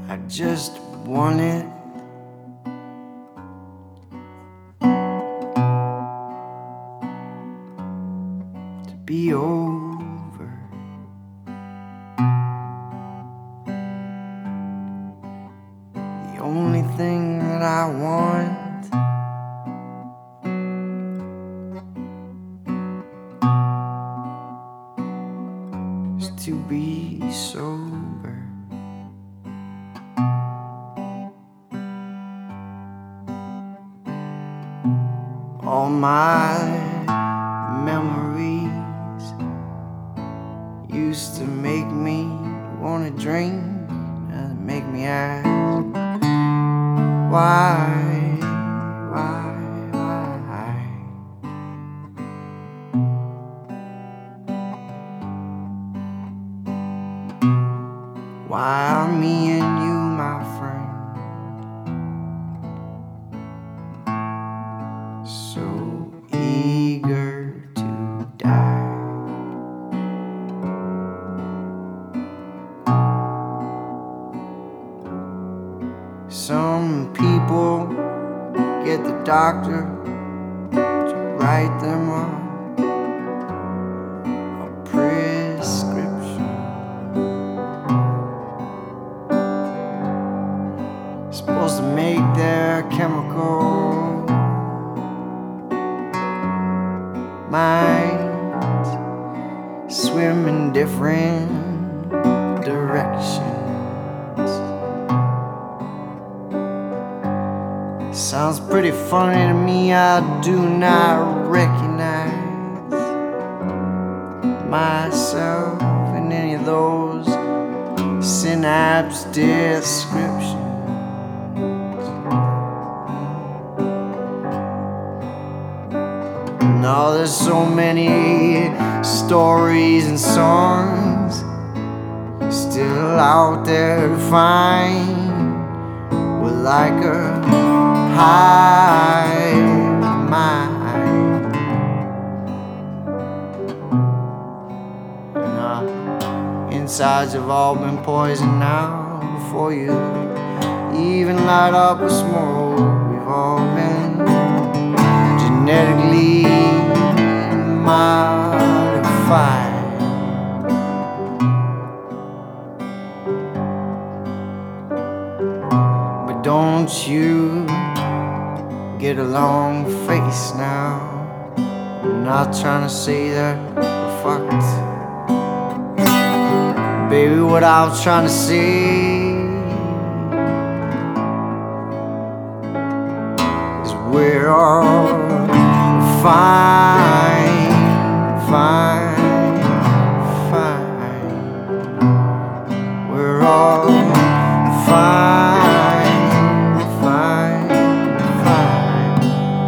I just want it to be over. The only thing that I want is to be sober. All my memories used to make me wanna drink and make me ask why. Why are me and you, my friend, so eager to die? Some people get the doctor to write them a prescription. Supposed to make their chemical minds swim in different directions. Sounds pretty funny to me. I do not recognize myself in any of those synapse descriptions. Now there's so many stories and songs still out there to find. We're like a hive mind, and our insides have all been poisoned now. Before you even light up a smoke, we've all been genetically modified. But don't you get a long face now. I'm not trying to say that we're fucked, baby. What I'm trying to say is we're all fine, fine, fine. We're all fine, fine, fine.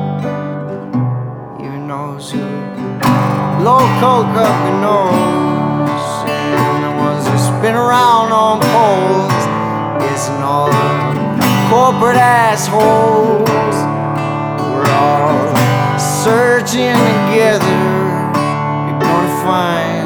Even those who blow coke up your nose, and the ones who spin around on poles, guessing all the corporate assholes. We're all searching together, you're gonna find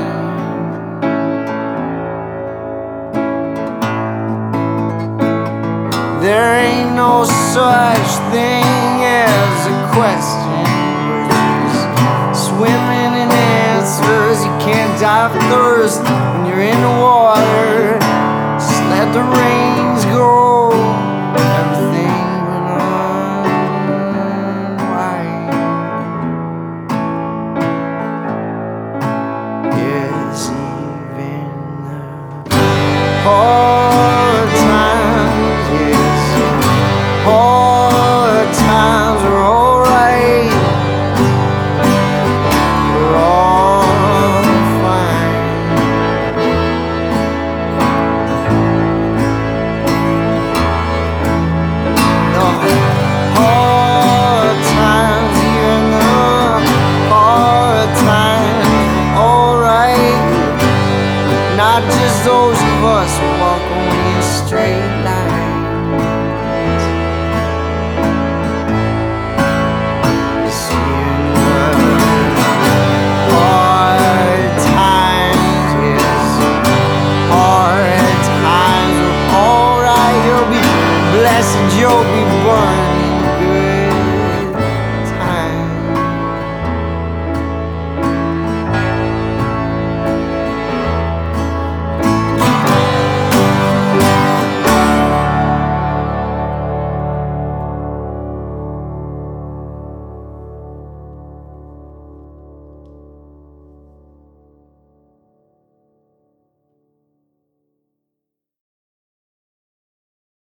there ain't no such thing as a question. We're just swimming in answers. You can't die of thirst when you're in the water. Just let the rains go. Everything will unwind. Yes, even the